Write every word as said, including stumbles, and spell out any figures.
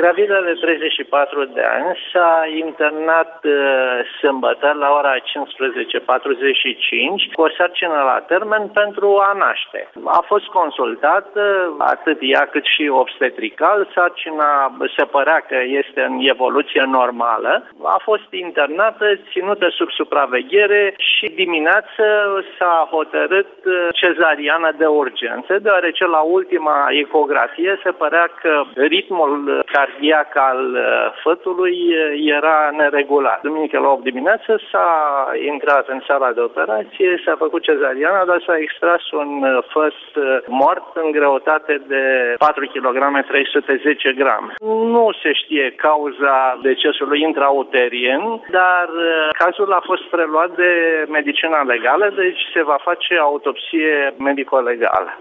Gravidă de treizeci și patru de ani s-a internat uh, sâmbătă la ora cincisprezece patruzeci și cinci cu o sarcină la termen pentru a naște. A fost consultată atât ea cât și obstetrical. Sarcina se părea că este în evoluție normală. A fost internată, ținută sub supraveghere și dimineață s-a hotărât cezariană de urgență, deoarece la ultima ecografie se părea că ritmul cardiac al fătului era neregulat. Duminică la opt dimineață s-a intrat în sala de operație, s-a făcut cezariana, dar s-a extras un făt mort în greutate de patru kilograme trei sute zece grame. Nu se știe cauza decesului intrauterin, dar cazul a fost preluat de medicina legală, deci se va face autopsie medico-legală.